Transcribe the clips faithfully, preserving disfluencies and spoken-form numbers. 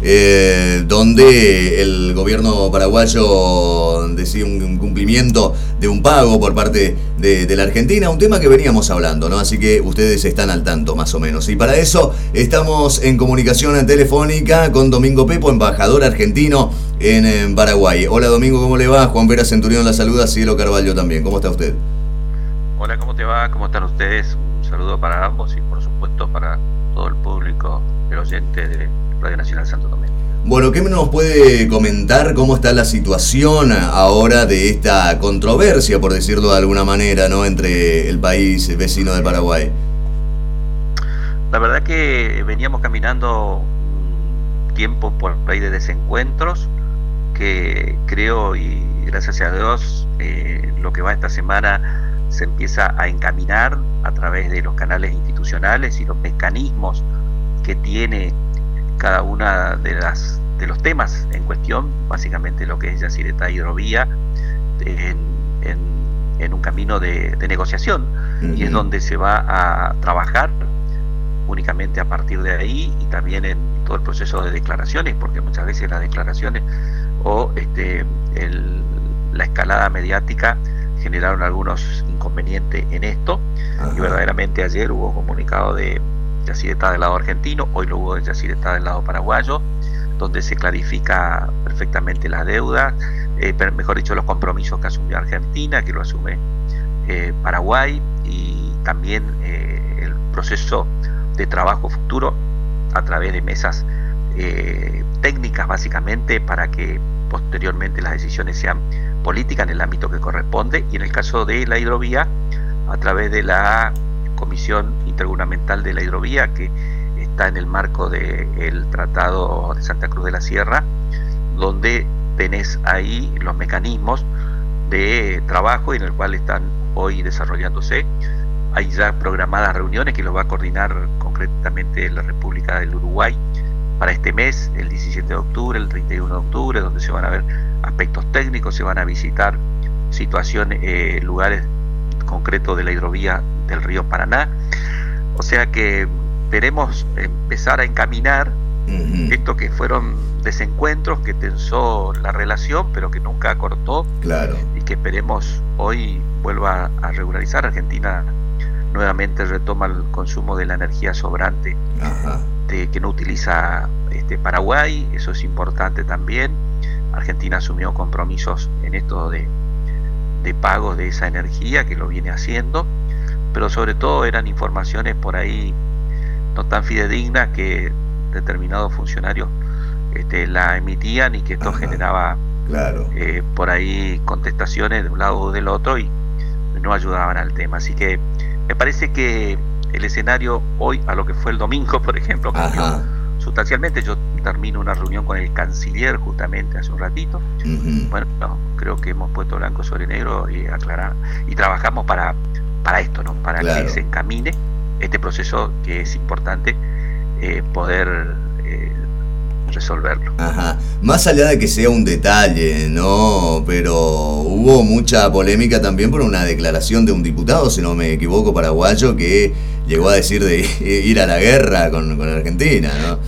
eh, donde el gobierno paraguayo decide un cumplimiento de un pago por parte de, de la Argentina, un tema que veníamos hablando, ¿no? Así que ustedes están al tanto más o menos. Y para eso estamos en comunicación telefónica con Domingo Pepo, embajador argentino en, en Paraguay. Hola Domingo, ¿cómo le va? Juan Vera Centurión la saluda, Cielo Carvalho también. ¿Cómo está usted? Hola, ¿cómo te va? ¿Cómo están ustedes? Un saludo para ambos y por supuesto para todo el público, el oyente de Radio Nacional Santo Domingo. Bueno, ¿qué nos puede comentar cómo está la situación ahora de esta controversia, por decirlo de alguna manera, ¿no?, entre el país vecino de Paraguay? La verdad que veníamos caminando un tiempo por ahí de desencuentros que creo, y gracias a Dios, eh, lo que va esta semana se empieza a encaminar a través de los canales institucionales y los mecanismos que tiene cada una de las de los temas en cuestión, básicamente lo que es Yacyretá Hidrovía, en, en, en un camino de, de negociación, uh-huh. Y es donde se va a trabajar únicamente a partir de ahí, y también en todo el proceso de declaraciones, porque muchas veces las declaraciones o este el, la escalada mediática generaron algunos inconvenientes en esto. Ajá. Y verdaderamente ayer hubo comunicado de Yacyretá del lado argentino, hoy lo hubo de Yacyretá del lado paraguayo, donde se clarifica perfectamente las deudas, eh, mejor dicho, los compromisos que asumió Argentina, que lo asume eh, Paraguay, y también eh, el proceso de trabajo futuro a través de mesas eh, técnicas, básicamente, para que posteriormente las decisiones sean políticas en el ámbito que corresponde, y en el caso de la hidrovía, a través de la Comisión Intergubernamental de la Hidrovía, que está en el marco del Tratado de Santa Cruz de la Sierra, donde tenés ahí los mecanismos de trabajo y en el cual están hoy desarrollándose. Hay ya programadas reuniones que los va a coordinar concretamente la República del Uruguay para este mes, el diecisiete de octubre, el treinta y uno de octubre, donde se van a ver aspectos técnicos, se van a visitar situaciones, eh, lugares concretos de la hidrovía del río Paraná. O sea que veremos empezar a encaminar uh-huh. esto que fueron desencuentros que tensó la relación, pero que nunca cortó. Claro. Y que esperemos hoy vuelva a regularizar. Argentina nuevamente retoma el consumo de la energía sobrante de, que no utiliza este Paraguay. Eso es importante también. Argentina asumió compromisos en esto de, de pagos de esa energía, que lo viene haciendo, pero sobre todo eran informaciones por ahí no tan fidedignas que determinados funcionarios este, la emitían, y que esto Ajá. generaba claro. eh, por ahí contestaciones de un lado o del otro, y no ayudaban al tema. Así que me parece que el escenario hoy a lo que fue el domingo, por ejemplo, cambió Ajá. sustancialmente. Yo termino una reunión con el canciller justamente hace un ratito. Uh-huh. Bueno, no, creo que hemos puesto blanco sobre negro y aclarar, y trabajamos para, para esto, ¿no? Para claro. que se encamine este proceso, que es importante eh, poder eh, resolverlo. Ajá. Más allá de que sea un detalle, ¿no? Pero hubo mucha polémica también por una declaración de un diputado, si no me equivoco, paraguayo, que llegó a decir de ir a la guerra con, con Argentina, ¿no?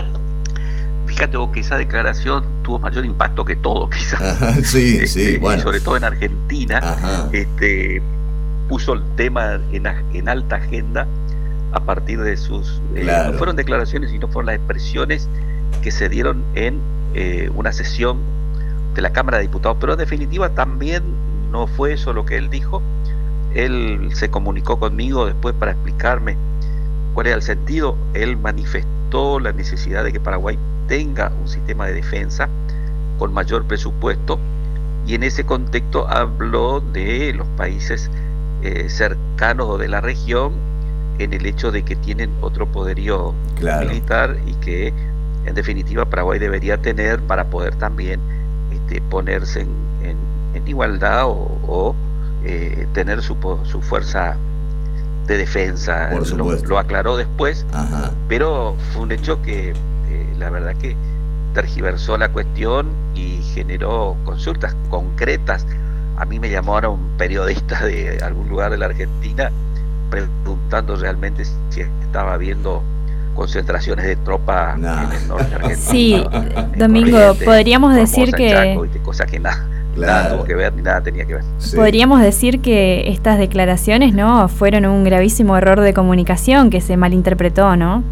Fíjate vos que esa declaración tuvo mayor impacto que todo, quizás. Ajá, sí, este, sí, bueno. Sobre todo en Argentina. Ajá. Este puso el tema en, en alta agenda a partir de sus... Claro. Eh, no fueron declaraciones, sino fueron las expresiones que se dieron en eh, una sesión de la Cámara de Diputados, pero en definitiva también no fue eso lo que él dijo. Él se comunicó conmigo después para explicarme cuál era el sentido. Él manifestó la necesidad de que Paraguay tenga un sistema de defensa con mayor presupuesto, y en ese contexto habló de los países eh, cercanos o de la región, en el hecho de que tienen otro poderío claro. militar, y que en definitiva Paraguay debería tener para poder también este, ponerse en, en, en igualdad o, o eh, tener su, su fuerza de defensa. Lo, lo aclaró después. Ajá. Pero fue un hecho que eh, la verdad que tergiversó la cuestión y generó consultas concretas. A mí me llamaron un periodista de algún lugar de la Argentina preguntando realmente si estaba habiendo concentraciones de tropas nah. en el norte de Argentina. Sí, Domingo, podríamos decir que... Chaco, cosa que nada, claro. nada tuvo que ver ni nada tenía que ver. Sí. Podríamos decir que estas declaraciones, ¿no?, fueron un gravísimo error de comunicación que se malinterpretó, ¿no?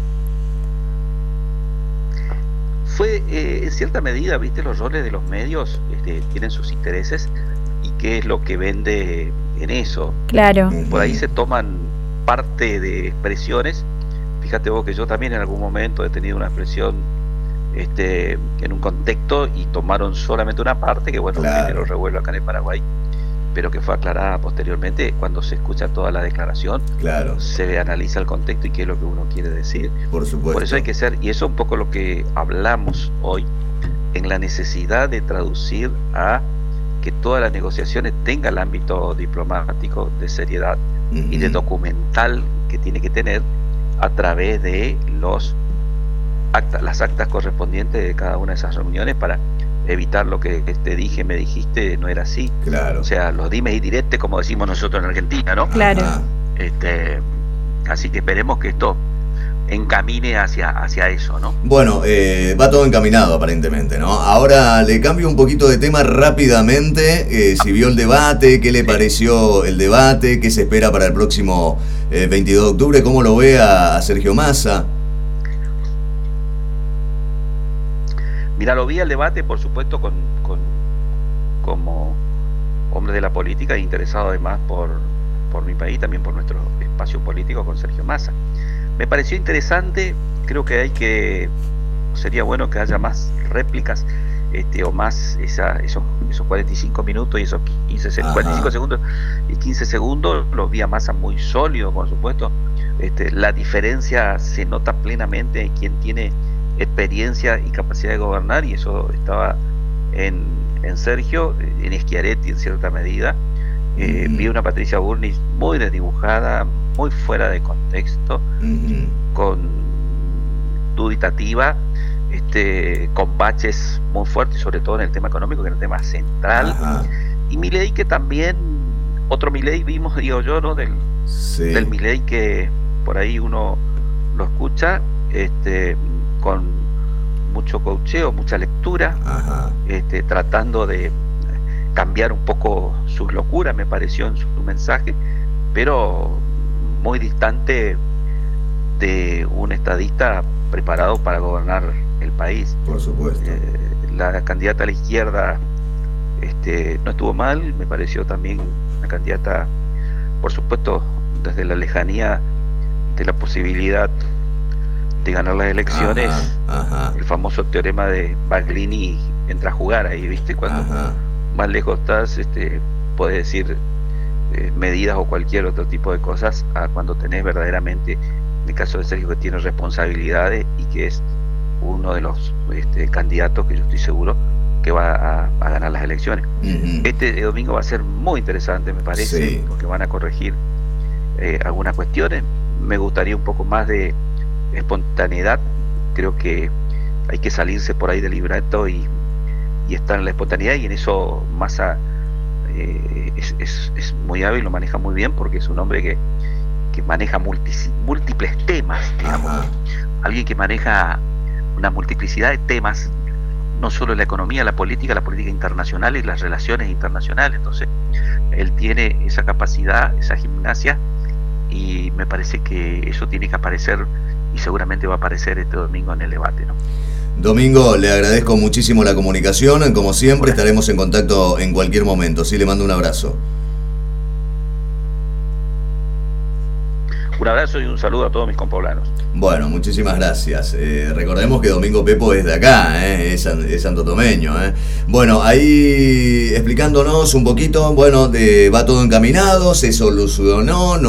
Fue, eh, en cierta medida, viste, los roles de los medios este, tienen sus intereses y qué es lo que vende en eso. Claro. Por ahí se toman parte de expresiones. Fíjate vos que yo también en algún momento he tenido una expresión este, en un contexto y tomaron solamente una parte que bueno, claro. generó revuelo acá en el Paraguay, pero que fue aclarada posteriormente cuando se escucha toda la declaración, claro. se analiza el contexto y qué es lo que uno quiere decir. Por supuesto. Por eso hay que ser, y eso es un poco lo que hablamos hoy, en la necesidad de traducir a que todas las negociaciones tengan el ámbito diplomático de seriedad uh-huh. y de documental que tiene que tener a través de los actas, las actas correspondientes de cada una de esas reuniones para evitar lo que te dije, me dijiste, no era así. Claro. O sea, los dimes y diretes, como decimos nosotros en Argentina, ¿no? Claro. Este, así que esperemos que esto encamine hacia, hacia eso, ¿no? Bueno, eh, va todo encaminado aparentemente, ¿no? Ahora le cambio un poquito de tema rápidamente. Eh, si vio el debate, qué le sí. pareció el debate, qué se espera para el próximo eh, veintidós de octubre, cómo lo ve a, a Sergio Massa. Mira, lo vi al debate, por supuesto, con, con como hombre de la política e interesado además por, por mi país, también por nuestro espacio político con Sergio Massa. Me pareció interesante, creo que hay que, sería bueno que haya más réplicas, este, o más esa, esos, esos cuarenta y cinco minutos y esos quince, cuarenta y cinco segundos y quince segundos, los vi a Massa muy sólido, por supuesto. Este, la diferencia se nota plenamente en quien tiene experiencia y capacidad de gobernar, y eso estaba en, en Sergio, en Schiaretti en cierta medida. Eh, uh-huh. Vi una Patricia Bullrich muy desdibujada, muy fuera de contexto, uh-huh. con duditativa, este, con baches muy fuertes, sobre todo en el tema económico, que es el tema central. Uh-huh. Y Milei, que también, otro Milei vimos, digo yo, ¿no? Del, sí. del Milei que por ahí uno lo escucha, este, con mucho coacheo, mucha lectura, uh-huh. este, tratando de cambiar un poco sus locuras, me pareció en su, su mensaje, pero muy distante de un estadista preparado para gobernar el país. Por supuesto. Eh, la candidata a la izquierda este, no estuvo mal, me pareció también una candidata, por supuesto, desde la lejanía de la posibilidad de ganar las elecciones, ajá, ajá. el famoso teorema de Baglini entra a jugar ahí, ¿viste? Cuando ajá. más lejos estás, este, puedes decir eh, medidas o cualquier otro tipo de cosas a cuando tenés verdaderamente, en el caso de Sergio, que tiene responsabilidades y que es uno de los este, candidatos que yo estoy seguro que va a, a ganar las elecciones. Uh-huh. Este domingo va a ser muy interesante, me parece, sí. porque van a corregir eh, algunas cuestiones. Me gustaría un poco más de espontaneidad. Creo que hay que salirse por ahí del libreto y, y estar en la espontaneidad, y en eso Massa eh, es, es, es muy hábil, lo maneja muy bien, porque es un hombre que, que maneja multi, múltiples temas, digamos. Ajá. Alguien que maneja una multiplicidad de temas, no solo la economía, la política, la política internacional y las relaciones internacionales. Entonces él tiene esa capacidad, esa gimnasia, y me parece que eso tiene que aparecer, y seguramente va a aparecer este domingo en el debate, ¿no? Domingo, le agradezco muchísimo la comunicación, como siempre. Bueno, estaremos en contacto en cualquier momento. Sí, le mando un abrazo. Un abrazo y un saludo a todos mis compoblanos. Bueno, muchísimas gracias. Eh, recordemos que Domingo Pepo es de acá, eh, es, es santotomeño. Eh. Bueno, ahí explicándonos un poquito, bueno, de, va todo encaminado, se solucionó, no